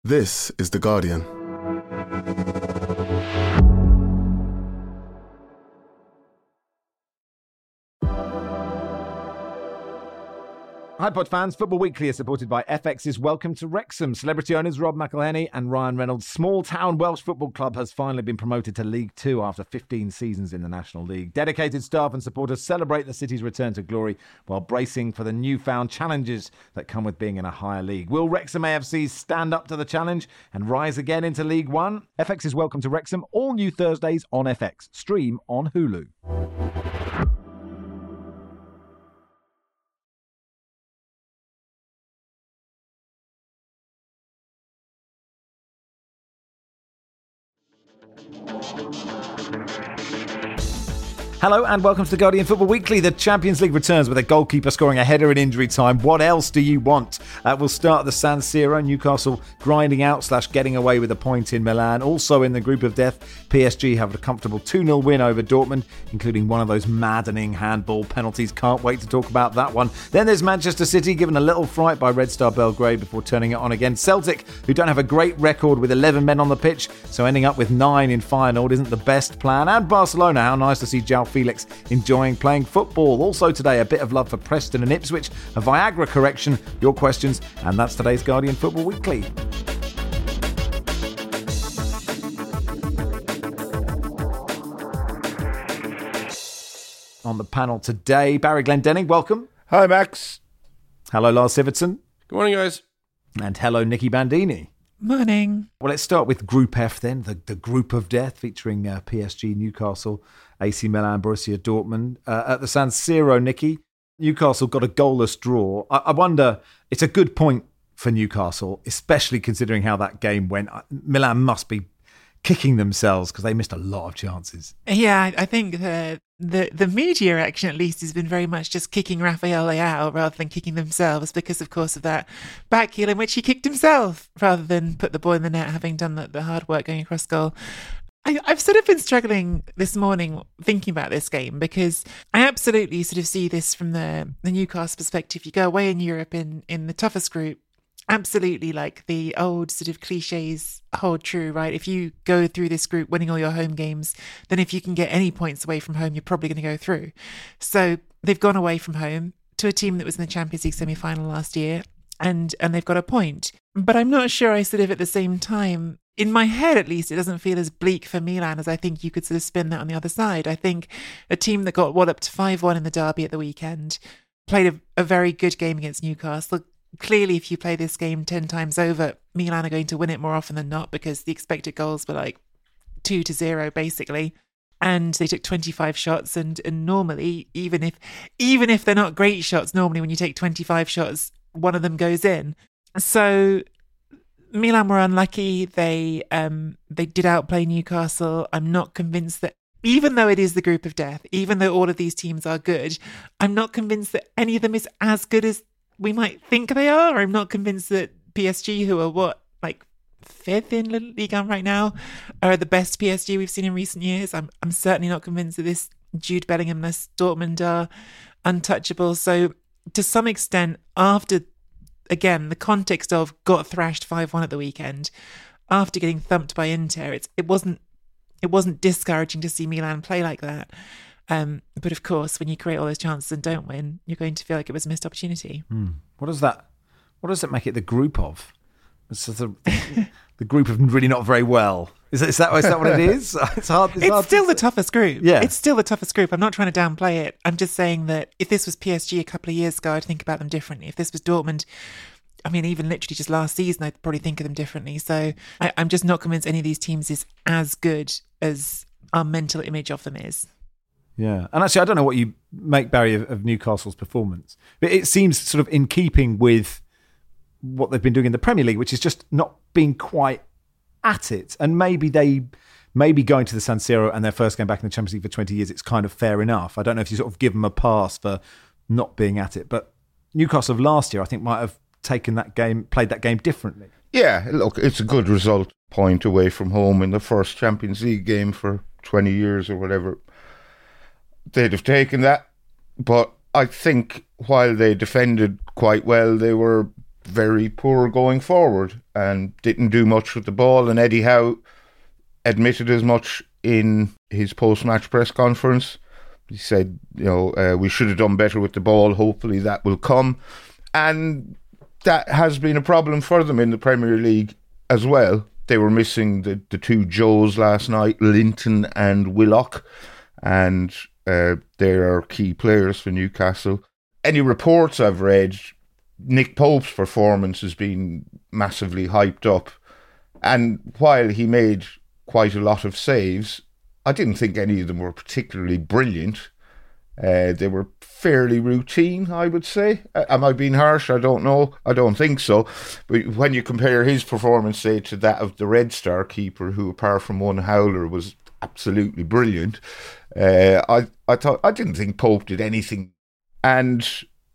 This is The Guardian. Hi Pod fans, Football Weekly is supported by FX's Welcome to Wrexham. Celebrity owners Rob McElhenney and Ryan Reynolds' small town Welsh football club has finally been promoted to League Two after 15 seasons in the National League. Dedicated staff and supporters celebrate the city's return to glory while bracing for the newfound challenges that come with being in a higher league. Will Wrexham AFC stand up to the challenge and rise again into League One? FX's Welcome to Wrexham, all new Thursdays on FX. Stream on Hulu. Hello and welcome to The Guardian Football Weekly. The Champions League returns with a goalkeeper scoring a header in injury time. What else do you want? We'll start at the San Siro. Newcastle grinding out / getting away with a point in Milan. Also in the group of death, PSG have a comfortable 2-0 win over Dortmund, including one of those maddening handball penalties. Can't wait to talk about that one. Then there's Manchester City, given a little fright by Red Star Belgrade before turning it on again. Celtic, who don't have a great record with 11 men on the pitch, so ending up with 9 in Feyenoord isn't the best plan. And Barcelona, how nice to see João Felix enjoying playing football. Also today, a bit of love for Preston and Ipswich, a Viagra correction, your questions, and that's today's Guardian Football Weekly. On the panel today, Barry Glendenning, welcome. Hi, Max. Hello, Lars Sivertson. Good morning, guys. And hello, Nikki Bandini. Morning. Well, let's start with Group F then, the group of death featuring PSG, Newcastle, AC Milan, Borussia Dortmund. At the San Siro, Nikki, Newcastle got a goalless draw. I wonder, it's a good point for Newcastle, especially considering how that game went. Milan must be kicking themselves because they missed a lot of chances. Yeah, I think the media reaction, at least, has been very much just kicking Rafael Leao rather than kicking themselves because, of course, of that back heel in which he kicked himself rather than put the ball in the net, having done the hard work going across goal. I've sort of been struggling this morning thinking about this game because I absolutely sort of see this from the Newcastle perspective. You go away in Europe in the toughest group. Absolutely, like the old sort of cliches hold true, right? If you go through this group winning all your home games, then if you can get any points away from home, you're probably going to go through. So they've gone away from home to a team that was in the Champions League semi-final last year, and they've got a point. But I'm not sure I sort of at the same time, in my head at least, it doesn't feel as bleak for Milan as I think you could sort of spin that on the other side. I think a team that got walloped 5-1 in the derby at the weekend played a very good game against Newcastle. Clearly, if you play this game 10 times over, Milan are going to win it more often than not because the expected goals were like 2-0 basically. And they took 25 shots, and normally, even if they're not great shots, normally when you take 25 shots, one of them goes in. So Milan were unlucky. They did outplay Newcastle. I'm not convinced that, even though it is the group of death, even though all of these teams are good, I'm not convinced that any of them is as good as we might think they are. I'm not convinced that PSG, who are fifth in Ligue 1 right now, are the best PSG we've seen in recent years. I'm certainly not convinced that this Jude Bellingham-less Dortmund are untouchable. So to some extent, after, again, the context of got thrashed 5-1 at the weekend, after getting thumped by Inter, it wasn't discouraging to see Milan play like that. But of course, when you create all those chances and don't win, you're going to feel like it was a missed opportunity. What does it make it the group of? It's sort of the group of really not very well. Is that what it is? It's hard. It's still the toughest group. Yeah. It's still the toughest group. I'm not trying to downplay it. I'm just saying that if this was PSG a couple of years ago, I'd think about them differently. If this was Dortmund, I mean, even literally just last season, I'd probably think of them differently. So I'm just not convinced any of these teams is as good as our mental image of them is. Yeah. And actually, I don't know what you make, Barry, of Newcastle's performance. But it seems sort of in keeping with what they've been doing in the Premier League, which is just not being quite at it. And maybe going to the San Siro and their first game back in the Champions League for 20 years, it's kind of fair enough. I don't know if you sort of give them a pass for not being at it. But Newcastle of last year, I think, might have played that game differently. Yeah, look, it's a good result. Point away from home in the first Champions League game for 20 years or whatever. They'd have taken that. But I think while they defended quite well, they were very poor going forward and didn't do much with the ball. And Eddie Howe admitted as much in his post-match press conference. He said, we should have done better with the ball. Hopefully that will come. And that has been a problem for them in the Premier League as well. They were missing the two Joes last night, Linton and Willock, and they are key players for Newcastle. Any reports I've read, Nick Pope's performance has been massively hyped up. And while he made quite a lot of saves, I didn't think any of them were particularly brilliant. They were fairly routine, I would say. Am I being harsh? I don't know. I don't think so. But when you compare his performance, say, to that of the Red Star keeper, who apart from one howler was absolutely brilliant, I didn't think Pope did anything. And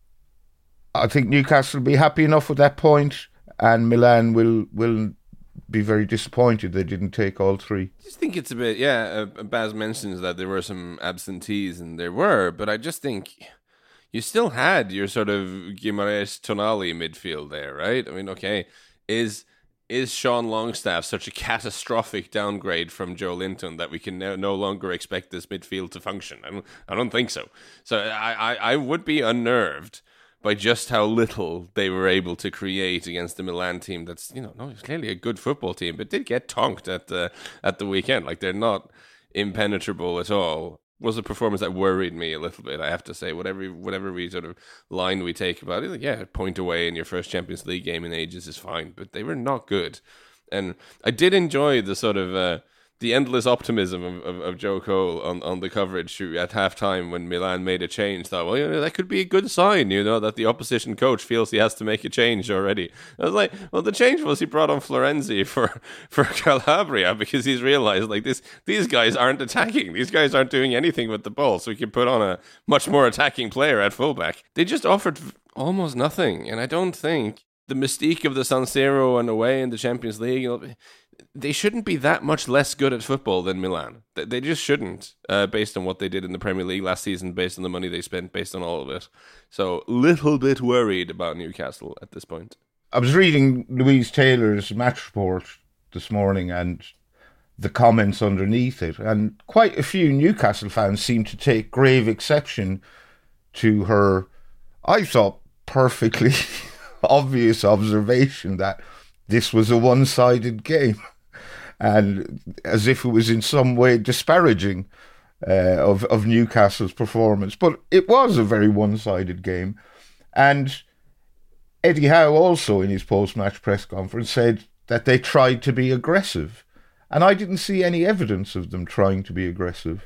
I think Newcastle will be happy enough with that point, and Milan will be very disappointed they didn't take all three. I just think it's a bit, Baz mentions that there were some absentees, and there were, but I just think you still had your sort of Guimaraes Tonali midfield there, right? I mean, okay, is Sean Longstaff such a catastrophic downgrade from Joe Linton that we can now no longer expect this midfield to function? I don't think so. So I would be unnerved by just how little they were able to create against the Milan team. That's it's clearly a good football team, but did get tonked at the weekend. Like, they're not impenetrable at all. Was a performance that worried me a little bit, I have to say. Whatever we sort of line we take about it, a point away in your first Champions League game in ages is fine, but they were not good. And I did enjoy the sort of the endless optimism of Joe Cole on the coverage at halftime when Milan made a change. Thought, well, that could be a good sign, that the opposition coach feels he has to make a change already. I was like, well, the change was he brought on Florenzi for Calabria because he's realized these guys aren't attacking. These guys aren't doing anything with the ball, so he can put on a much more attacking player at fullback. They just offered almost nothing, and I don't think the mystique of the San Siro and away in the Champions League, they shouldn't be that much less good at football than Milan. They just shouldn't, based on what they did in the Premier League last season, based on the money they spent, based on all of it. So, little bit worried about Newcastle at this point. I was reading Louise Taylor's match report this morning and the comments underneath it, and quite a few Newcastle fans seemed to take grave exception to her, I thought, perfectly obvious observation that this was a one-sided game, and as if it was in some way disparaging of Newcastle's performance. But it was a very one-sided game. And Eddie Howe also in his post-match press conference said that they tried to be aggressive. And I didn't see any evidence of them trying to be aggressive.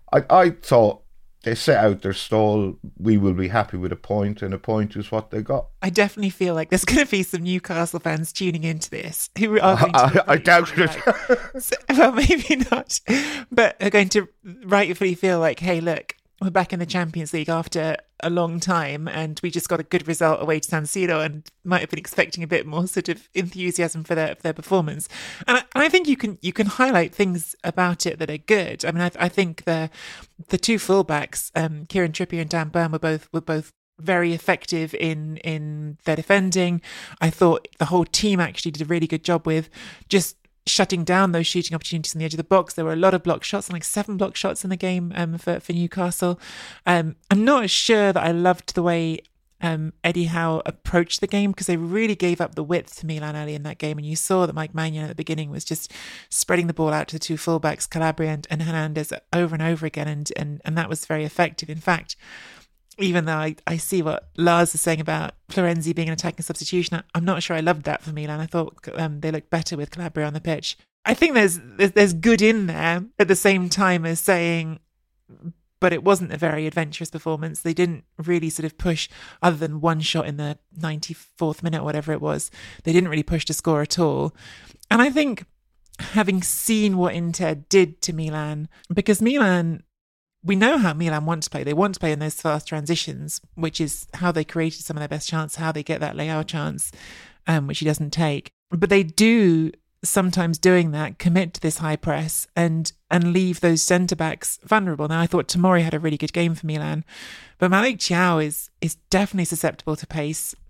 I thought they set out their stall. We will be happy with a point, and a point is what they got. I definitely feel like there's going to be some Newcastle fans tuning into this who are going to... I doubt it. Well, maybe not, but are going to rightfully feel like, hey, look, we're back in the Champions League after a long time, and we just got a good result away to San Siro, and might have been expecting a bit more sort of enthusiasm for their performance. And I think you can highlight things about it that are good. I mean, I think the two fullbacks, Kieran Trippier and Dan Burn, were both very effective in their defending. I thought the whole team actually did a really good job with just shutting down those shooting opportunities on the edge of the box. There were a lot of block shots, like 7 block shots in the game for Newcastle. I'm not sure that I loved the way Eddie Howe approached the game, because they really gave up the width to Milan early in that game, and you saw that Mike Maignan at the beginning was just spreading the ball out to the two fullbacks, Calabria and Hernandez, over and over again, and that was very effective. In fact, even though I see what Lars is saying about Florenzi being an attacking substitution, I'm not sure I loved that for Milan. I thought they looked better with Calabria on the pitch. I think there's good in there at the same time as saying, but it wasn't a very adventurous performance. They didn't really sort of push, other than one shot in the 94th minute, whatever it was. They didn't really push to score at all. And I think, having seen what Inter did to Milan, because Milan... We know how Milan want to play. They want to play in those fast transitions, which is how they created some of their best chances, how they get that Leao chance, which he doesn't take. But they do, sometimes doing that, commit to this high press and leave those centre-backs vulnerable. Now, I thought Tomori had a really good game for Milan, but Malik Thiaw is definitely susceptible to pace.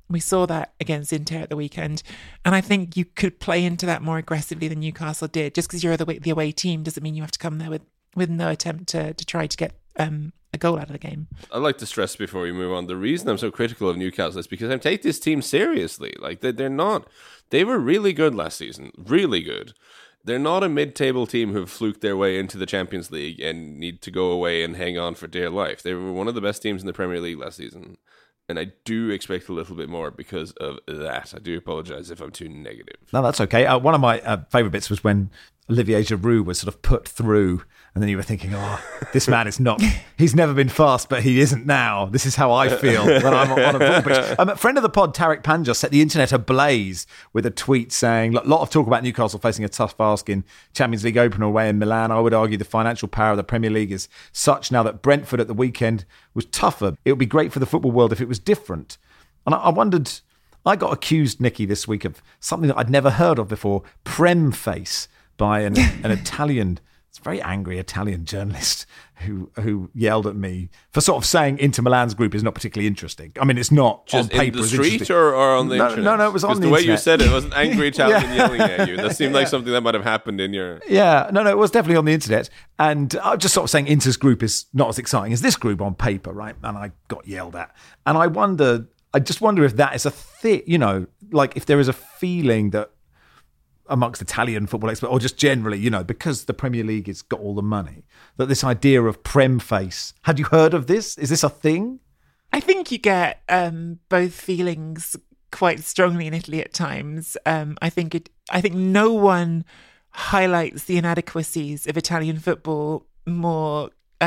We saw that against Inter at the weekend. And I think you could play into that more aggressively than Newcastle did. Just because you're the away team doesn't mean you have to come there with no attempt to try to get a goal out of the game. I'd like to stress before we move on, the reason I'm so critical of Newcastle is because I take this team seriously. Like, they're not... They were really good last season. Really good. They're not a mid-table team who've fluked their way into the Champions League and need to go away and hang on for dear life. They were one of the best teams in the Premier League last season. And I do expect a little bit more because of that. I do apologise if I'm too negative. No, that's okay. One of my favourite bits was when Olivier Giroud was sort of put through, and then you were thinking, oh, this man is not... He's never been fast, but he isn't now. This is how I feel when I'm on a football pitch. A friend of the pod, Tarek Panja, set the internet ablaze with a tweet saying, a lot of talk about Newcastle facing a tough ask in Champions League opener away in Milan. I would argue the financial power of the Premier League is such now that Brentford at the weekend was tougher. It would be great for the football world if it was different. And I wondered... I got accused, Nikki, this week of something that I'd never heard of before, Prem face, by an Italian... It's a very angry Italian journalist who yelled at me for sort of saying Inter Milan's group is not particularly interesting. I mean, it's not just on paper. In the street or on the internet? No, it was on the way internet. You said it was an angry Italian yelling at you. That seemed like something that might have happened in your... Yeah, no, it was definitely on the internet. And I was just sort of saying Inter's group is not as exciting as this group on paper, right? And I got yelled at. And I just wonder if that is a thing, like if there is a feeling that amongst Italian football experts, or just generally, because the Premier League has got all the money, that this idea of Prem face, had you heard of this? Is this a thing? I think you get both feelings quite strongly in Italy at times. I think no one highlights the inadequacies of Italian football more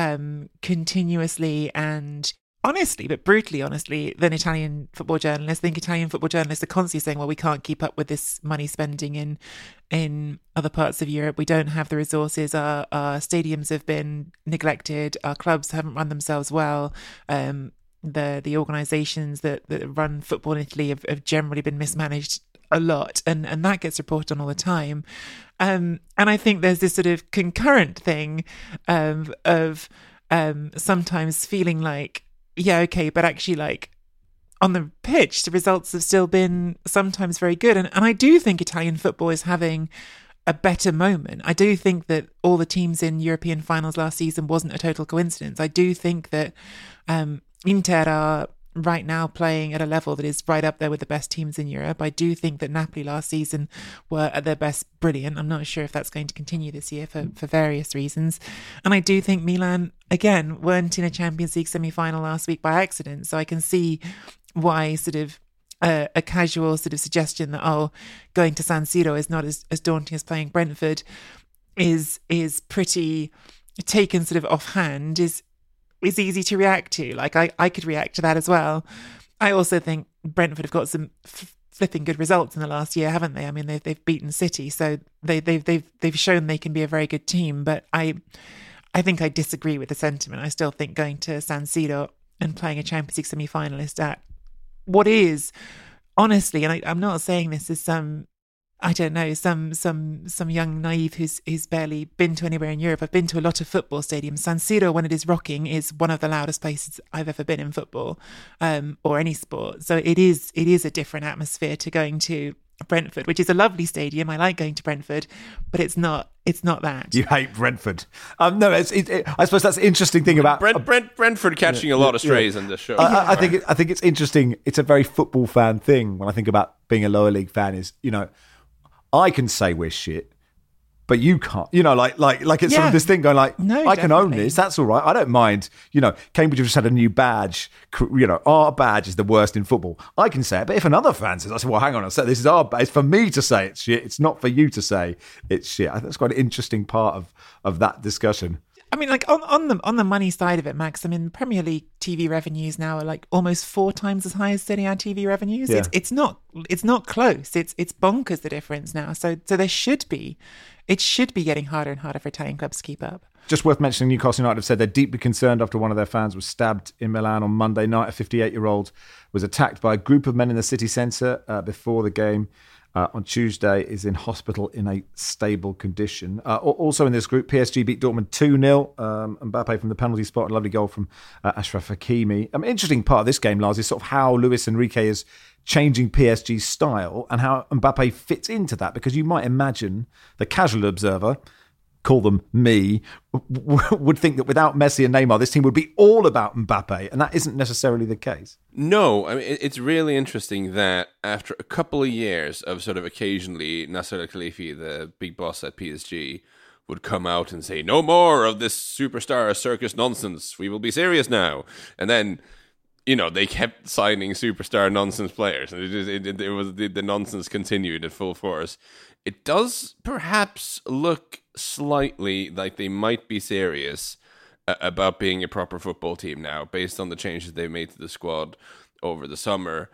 continuously and honestly, but brutally honestly, than Italian football journalists. I think Italian football journalists are constantly saying, well, we can't keep up with this money spending in other parts of Europe. We don't have the resources. Our stadiums have been neglected. Our clubs haven't run themselves well. The organisations that run football in Italy have generally been mismanaged a lot, and that gets reported on all the time. And I think there's this sort of concurrent thing of sometimes feeling like, yeah, okay, but actually, like, on the pitch, the results have still been sometimes very good. And I do think Italian football is having a better moment. I do think that all the teams in European finals last season wasn't a total coincidence. I do think that Inter are right now playing at a level that is right up there with the best teams in Europe. I do think that Napoli last season were at their best brilliant. I'm not sure if that's going to continue this year for various reasons. And I do think Milan, again, weren't in a Champions League semi-final last week by accident. So I can see why sort of a casual sort of suggestion that, going to San Siro is not as daunting as playing Brentford is pretty taken sort of offhand is easy to react to. Like I could react to that as well. I also think Brentford have got some flipping good results in the last year, haven't they? I mean, they've beaten City, so they've shown they can be a very good team. But I think I disagree with the sentiment. I still think going to San Siro and playing a Champions League semi-finalist at what is honestly, and I'm not saying this as some young naive who's barely been to anywhere in Europe. I've been to a lot of football stadiums. San Siro, when it is rocking, is one of the loudest places I've ever been in football, or any sport. So it is a different atmosphere to going to Brentford, which is a lovely stadium. I like going to Brentford, but it's not that. You hate Brentford. No, I suppose that's the interesting thing about Brentford catching a lot of strays in this show. I think it's interesting. It's a very football fan thing. When I think about being a lower league fan, is I can say we're shit, but you can't. Like it's sort of this thing going like, no, I can own this. That's all right. I don't mind. Cambridge have just had a new badge. Our badge is the worst in football. I can say it, but if another fan says, I say, well, hang on a sec. This is our badge. It's for me to say it's shit. It's not for you to say it's shit. I think that's quite an interesting part of that discussion. I mean, like on the money side of it, Max, I mean, Premier League TV revenues now are like almost 4 times as high as Serie A TV revenues. Yeah. It's not close. It's bonkers, the difference now. So it should be getting harder and harder for Italian clubs to keep up. Just worth mentioning, Newcastle United have said they're deeply concerned after one of their fans was stabbed in Milan on Monday night. A 58-year-old was attacked by a group of men in the city centre before the game. on Tuesday, is in hospital in a stable condition. Also in this group, PSG beat Dortmund 2-0. Mbappe from the penalty spot, a lovely goal from Ashraf Hakimi. Interesting part of this game, Lars, is sort of how Luis Enrique is changing PSG's style and how Mbappe fits into that, because you might imagine the casual observer, call them me, would think that without Messi and Neymar, this team would be all about Mbappe, and that isn't necessarily the case. No, I mean, it's really interesting that after a couple of years of sort of occasionally Nasser Al-Khelaifi, the big boss at PSG, would come out and say, no more of this superstar circus nonsense, we will be serious now. And then, they kept signing superstar nonsense players, and it was the nonsense continued at full force. It does perhaps look slightly like they might be serious about being a proper football team now, based on the changes they've made to the squad over the summer,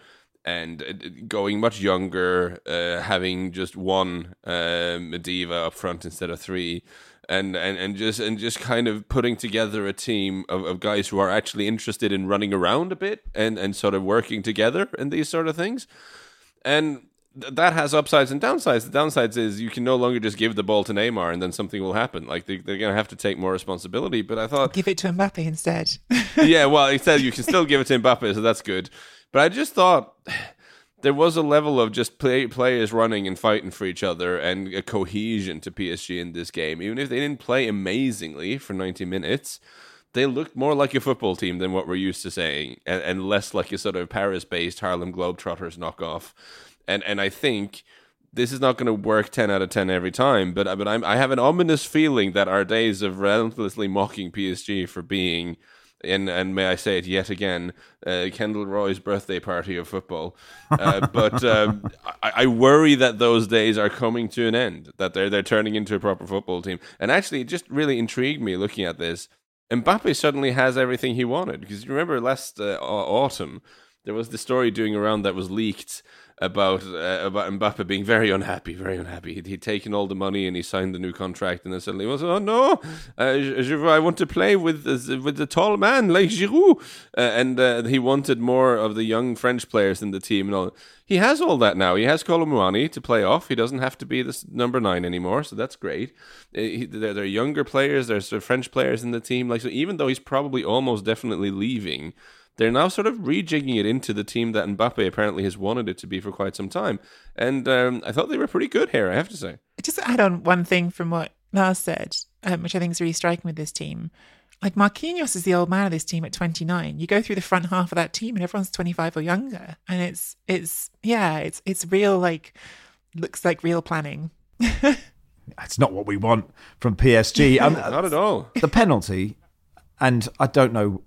and going much younger, having just one Mediva up front instead of three. And just kind of putting together a team of guys who are actually interested in running around a bit and sort of working together and these sort of things. And that has upsides and downsides. The downsides is you can no longer just give the ball to Neymar and then something will happen. Like they're going to have to take more responsibility. But I thought, give it to Mbappe instead. Yeah, well, instead you can still give it to Mbappe, so that's good. But I just thought there was a level of just players running and fighting for each other and a cohesion to PSG in this game. Even if they didn't play amazingly for 90 minutes, they looked more like a football team than what we're used to saying, and less like a sort of Paris-based Harlem Globetrotters knockoff. And I think this is not going to work 10 out of 10 every time, but I have an ominous feeling that our days of relentlessly mocking PSG for being, and may I say it yet again, Kendall Roy's birthday party of football. But I worry that those days are coming to an end, that they're turning into a proper football team. And actually, it just really intrigued me looking at this. Mbappe suddenly has everything he wanted, because you remember last autumn, there was the story doing around that was leaked about Mbappe being very unhappy. He'd taken all the money and he signed the new contract, and then suddenly he was, oh no, I want to play with the tall man like Giroud, and he wanted more of the young French players in the team and all. He has all that now. He has Kolo Muani to play off. He doesn't have to be this number 9 anymore, so that's great. There are younger players. There's French players in the team. Like, so even though he's probably almost definitely leaving, they're now sort of rejigging it into the team that Mbappe apparently has wanted it to be for quite some time. And I thought they were pretty good here, I have to say. Just to add on one thing from what Lars said, which I think is really striking with this team. Like, Marquinhos is the old man of this team at 29. You go through the front half of that team and everyone's 25 or younger. And it's real, like, looks like real planning. It's not what we want from PSG. Not at all. The penalty, and I don't know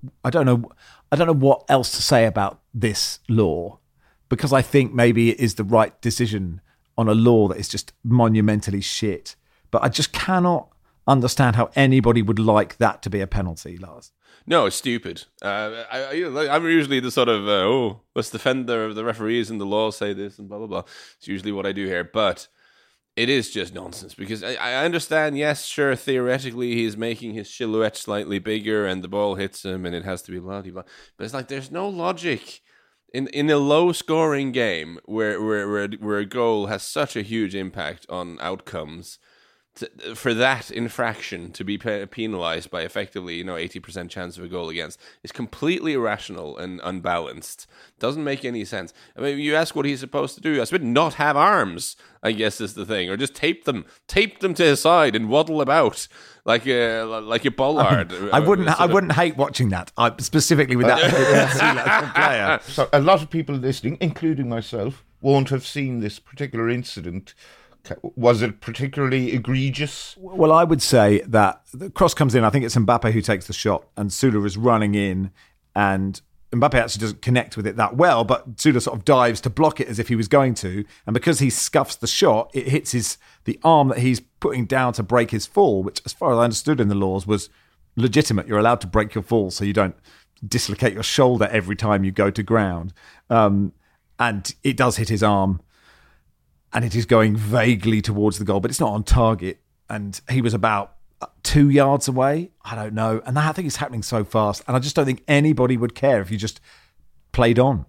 what else to say about this law, because I think maybe it is the right decision on a law that is just monumentally shit. But I just cannot understand how anybody would like that to be a penalty, Lars. No, it's stupid. I'm usually the sort of, let's defend the referees and the law say this and blah, blah, blah. It's usually what I do here. But it is just nonsense, because I understand, yes, sure, theoretically he's making his silhouette slightly bigger and the ball hits him and it has to be blah, blah, blah. But it's like there's no logic in a low-scoring game where a goal has such a huge impact on outcomes. For that infraction to be penalized by effectively, 80% chance of a goal against is completely irrational and unbalanced. Doesn't make any sense. I mean, you ask what he's supposed to do. I suppose not have arms, I guess, is the thing, or just tape them to his side and waddle about like a bollard. I wouldn't hate watching that. Specifically with that player. So a lot of people listening, including myself, won't have seen this particular incident. Was it particularly egregious? Well, I would say that the cross comes in. I think it's Mbappe who takes the shot, and Sula is running in, and Mbappe actually doesn't connect with it that well, but Sula sort of dives to block it as if he was going to, and because he scuffs the shot, it hits the arm that he's putting down to break his fall, which, as far as I understood in the laws, was legitimate. You're allowed to break your fall so you don't dislocate your shoulder every time you go to ground. And it does hit his arm, and it is going vaguely towards the goal, but it's not on target. And he was about 2 yards away. I don't know. And I think it's happening so fast. And I just don't think anybody would care if you just played on.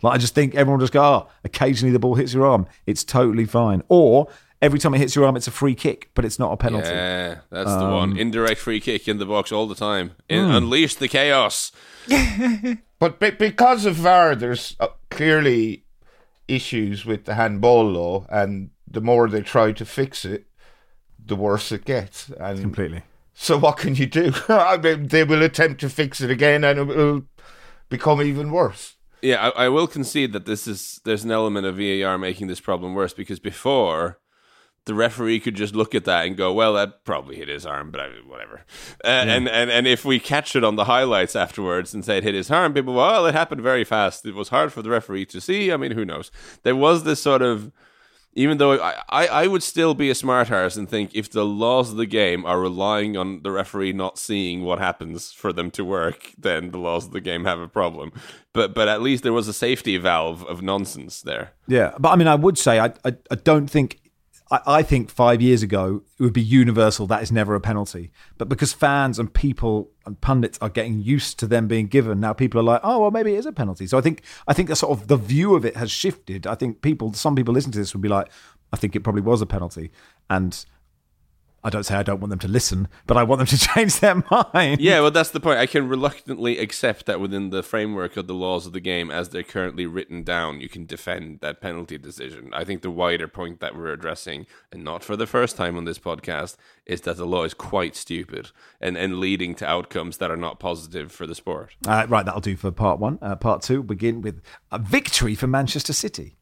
Like, I just think everyone will just go, oh, occasionally the ball hits your arm. It's totally fine. Or every time it hits your arm, it's a free kick, but it's not a penalty. Yeah, that's the one. Indirect free kick in the box all the time. Unleash the chaos. But because of VAR, there's clearly issues with the handball law, and the more they try to fix it, the worse it gets. And Completely. so what can you do? I mean, they will attempt to fix it again, and it will become even worse. Yeah, I will concede that there's an element of VAR making this problem worse, because before, the referee could just look at that and go, well, that probably hit his arm, but whatever. And if we catch it on the highlights afterwards and say it hit his arm, people, well, it happened very fast. It was hard for the referee to see. I mean, who knows? There was this sort of, even though I would still be a smart arse and think if the laws of the game are relying on the referee not seeing what happens for them to work, then the laws of the game have a problem. But at least there was a safety valve of nonsense there. Yeah, but I mean, I would say I don't think. I think 5 years ago it would be universal that is never a penalty. But because fans and people and pundits are getting used to them being given, now people are like, oh, well, maybe it is a penalty. So I think that sort of the view of it has shifted. I think some people listening to this would be like, I think it probably was a penalty. And I don't say I don't want them to listen, but I want them to change their mind. Yeah, well, that's the point. I can reluctantly accept that within the framework of the laws of the game as they're currently written down, you can defend that penalty decision. I think the wider point that we're addressing, and not for the first time on this podcast, is that the law is quite stupid and leading to outcomes that are not positive for the sport. Right, that'll do for part one. Part two, begin with a victory for Manchester City.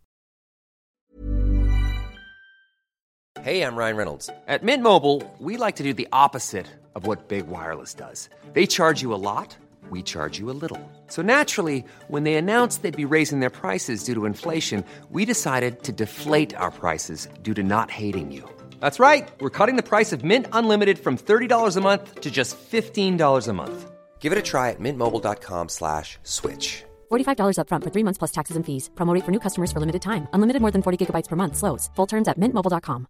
Hey, I'm Ryan Reynolds. At Mint Mobile, we like to do the opposite of what Big Wireless does. They charge you a lot, we charge you a little. So naturally, when they announced they'd be raising their prices due to inflation, we decided to deflate our prices due to not hating you. That's right. We're cutting the price of Mint Unlimited from $30 a month to just $15 a month. Give it a try at mintmobile.com/switch. $45 up front for 3 months plus taxes and fees. Promo rate for new customers for limited time. Unlimited more than 40 gigabytes per month. Slows full terms at mintmobile.com.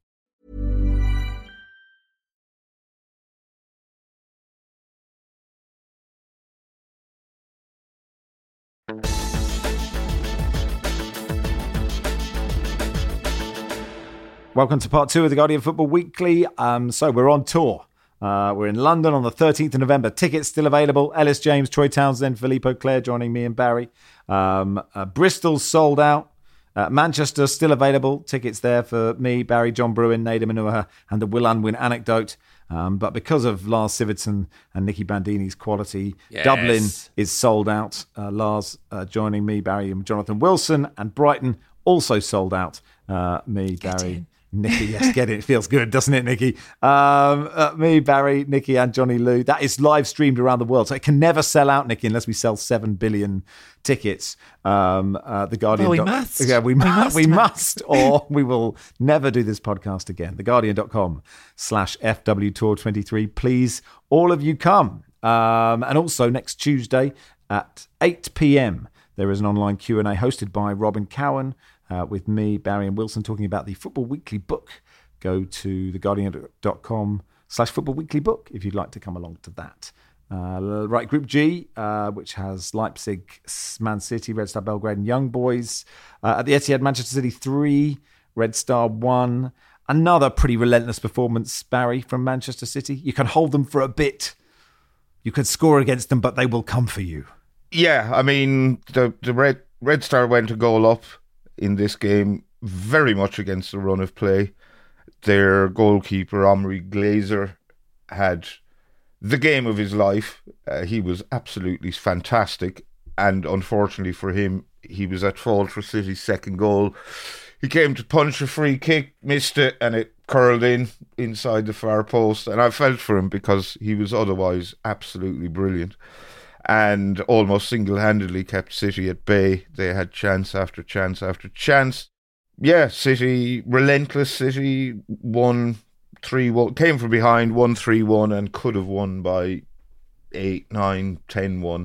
Welcome to part two of the Guardian Football Weekly. So we're on tour. We're in London on the 13th of November. Tickets still available. Ellis James, Troy Townsend, Filippo Clare joining me and Barry. Bristol's sold out. Manchester still available. Tickets there for me, Barry, John Bruin, Nader Manuha, and the Will Unwin anecdote. But because of Lars Sivertsen and Nicky Bandini's quality, Yes. Dublin is sold out. Lars joining me, Barry, and Jonathan Wilson. And Brighton also sold out. Me, Barry, Nicky. Yes, get it. It feels good, doesn't it, Nicky? Me, Barry, Nicky, and Johnny Lou. That is live streamed around the world. So it can never sell out, Nicky, unless we sell 7 billion tickets. The Guardian. Well, we must. Yeah, we must, or we will never do this podcast again. TheGuardian.com/FW Tour 23. Please, all of you come. And also next Tuesday at 8 p.m. there is an online Q&A hosted by Robin Cowan with me, Barry, and Wilson talking about the Football Weekly book. Go to TheGuardian.com/Football Weekly book if you'd like to come along to that. Right, Group G, which has Leipzig, Man City, Red Star Belgrade, and Young Boys. At the Etihad, Manchester City 3, Red Star 1. Another pretty relentless performance, Barry, from Manchester City. You can hold them for a bit. You could score against them, but they will come for you. Yeah, I mean, the Red Star went a goal up in this game, very much against the run of play. Their goalkeeper, Omri Glazer, had the game of his life. He was absolutely fantastic, and unfortunately for him, he was at fault for City's second goal. He came to punch a free kick, missed it, and it curled inside the far post. And I felt for him because he was otherwise absolutely brilliant and almost single-handedly kept City at bay. They had chance after chance after chance. Yeah, City, relentless City, won 3-1, came from behind, won 3-1, and could have won by 8, 9, 10-1,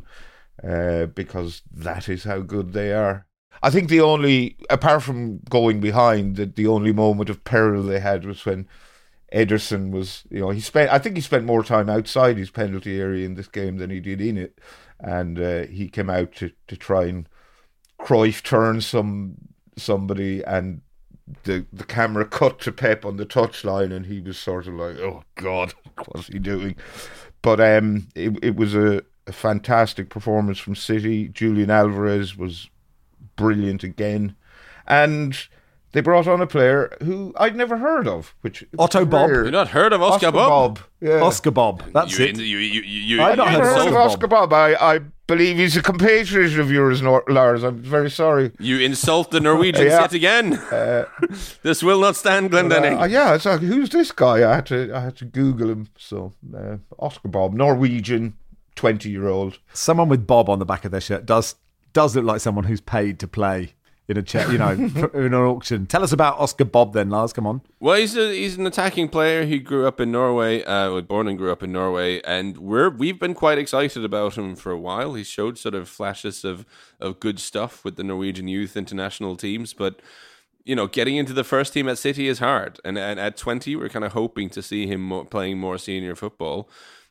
because that is how good they are. I think the only, apart from going behind, the only moment of peril they had was when Ederson was, I think he spent more time outside his penalty area in this game than he did in it, and he came out to try and Cruyff turns somebody and the camera cut to Pep on the touchline, and he was sort of like, oh God, what's he doing? But it was a fantastic performance from City. Julian Alvarez was brilliant again, and they brought on a player who I'd never heard of, which Otto Bob. You've not heard of Oscar Bob? Yeah. Oscar Bob. That's it. I've not heard of Oscar Bob. I believe he's a compatriot of yours, Lars. I'm very sorry. You insult the Norwegians yet again. This will not stand, Glendenning. It's like, who's this guy? I had to Google him. So Oscar Bob, Norwegian, 20-year-old. Someone with Bob on the back of their shirt does look like someone who's paid to play in a in an auction. Tell us about Oscar Bob then, Lars. Come on. Well, he's an attacking player. He grew up in Norway, born and grew up in Norway, and we've been quite excited about him for a while. He showed sort of flashes of good stuff with the Norwegian youth international teams, but getting into the first team at City is hard. And at 20, we're kind of hoping to see him playing more senior football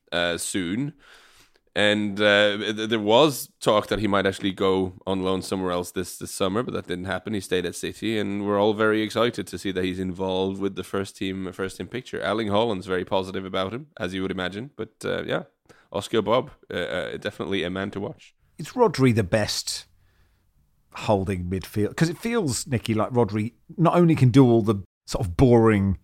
soon. And there was talk that he might actually go on loan somewhere else this summer, but that didn't happen. He stayed at City, and we're all very excited to see that he's involved with the first team picture. Erling Haaland's very positive about him, as you would imagine. But Oscar Bob, definitely a man to watch. Is Rodri the best holding midfield? Because it feels, Nicky, like Rodri not only can do all the sort of boring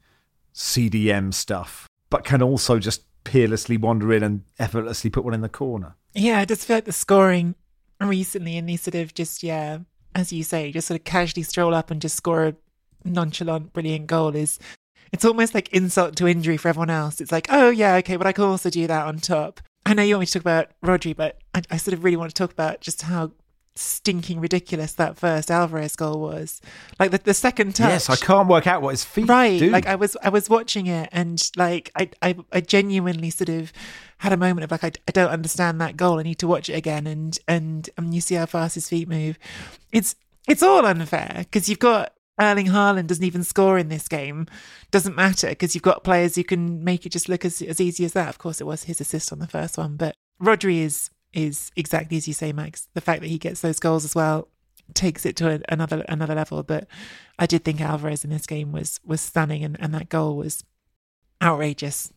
CDM stuff, but can also just peerlessly wander in and effortlessly put one in the corner. Yeah, I just feel like the scoring recently, and these sort of just, as you say, just sort of casually stroll up and just score a nonchalant, brilliant goal it's almost like insult to injury for everyone else. It's like, oh yeah, okay, but I can also do that on top. I know you want me to talk about Rodri, but I sort of really want to talk about just how stinking ridiculous that first Alvarez goal was. Like the second touch. Yes, I can't work out what his feet do. Like I was watching it, and like I genuinely sort of had a moment of like I don't understand that goal. I need to watch it again, and you see how fast his feet move. It's all unfair because you've got Erling Haaland doesn't even score in this game. Doesn't matter because you've got players who can make it just look as easy as that. Of course, it was his assist on the first one, but Rodri is exactly as you say, Max. The fact that he gets those goals as well takes it to another level. But I did think Alvarez in this game was stunning, and that goal was outrageous.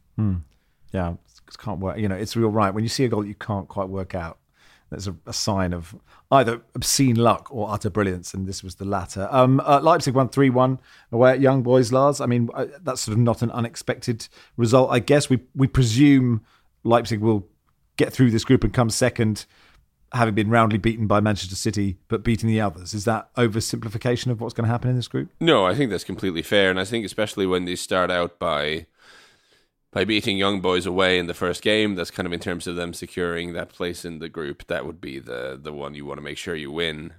Yeah, can't work. It's real right. When you see a goal that you can't quite work out, that's a sign of either obscene luck or utter brilliance, and this was the latter. Leipzig won 3-1 away at Young Boys, Lars. I mean, that's sort of not an unexpected result. I guess we presume Leipzig will get through this group and come second, having been roundly beaten by Manchester City, but beating the others. Is that oversimplification of what's going to happen in this group? No, I think that's completely fair, and I think especially when they start out by beating Young Boys away in the first game, that's kind of in terms of them securing that place in the group, that would be the one you want to make sure you win.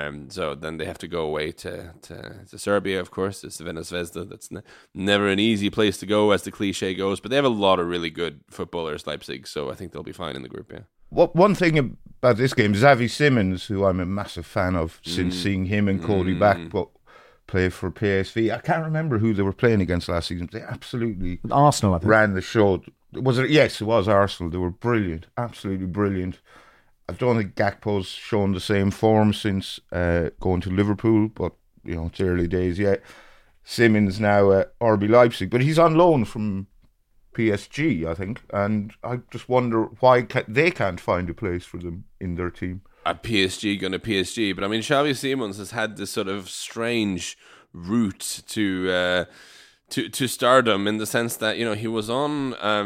So then they have to go away to Serbia, of course. It's Crvena Zvezda. That's never an easy place to go, as the cliche goes, but they have a lot of really good footballers, Leipzig, so I think they'll be fine in the group, yeah. One thing about this game, Xavi Simons, who I'm a massive fan of since seeing him and Cody back, but play for PSV. I can't remember who they were playing against last season. They absolutely Arsenal, I think. Ran the show. Was it? Yes, it was Arsenal. They were brilliant, absolutely brilliant. I don't think Gakpo's shown the same form since going to Liverpool, but it's early days yet. Simons now at RB Leipzig, but he's on loan from PSG, I think, and I just wonder why they can't find a place for them in their team. At PSG, going to PSG, but I mean, Xavi Simons has had this sort of strange route to stardom, in the sense that he was on